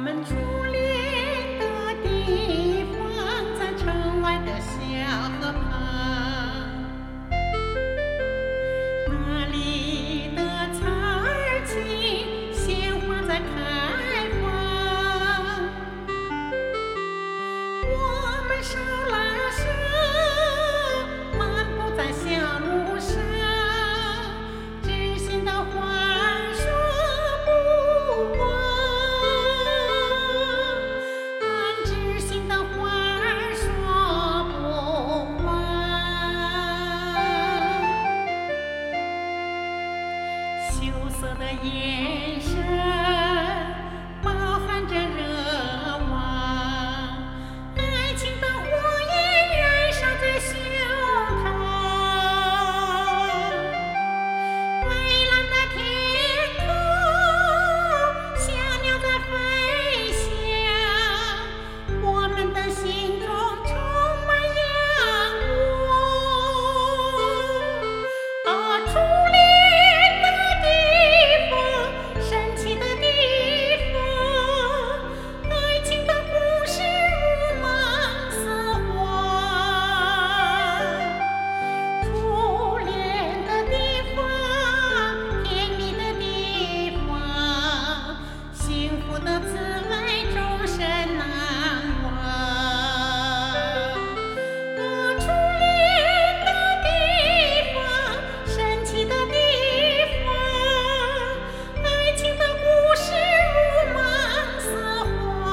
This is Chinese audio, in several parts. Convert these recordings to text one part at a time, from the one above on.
们初恋的地方，在城外的小河旁，那里的草儿青，鲜花在开放。我们手拉手，漫步在小路上，知心的话说不完，知心的话说不完。羞涩的眼神饱含着热望，爱情的火焰燃烧在胸膛。蔚蓝的天空，小鸟在飞翔，我们的心中充满阳光。初恋的地方，神奇的地方，爱情的故事如梦似幻。初恋的地方，甜蜜的地方，幸福的滋味终身难忘。初恋的地方，神奇的地方，爱情的故事如梦似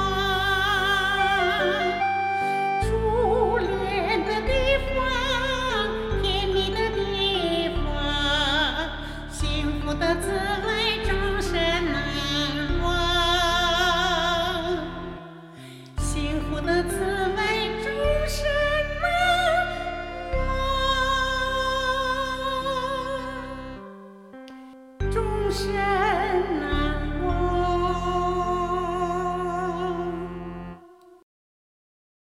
幻。初恋的地方，甜蜜的地方，幸福的滋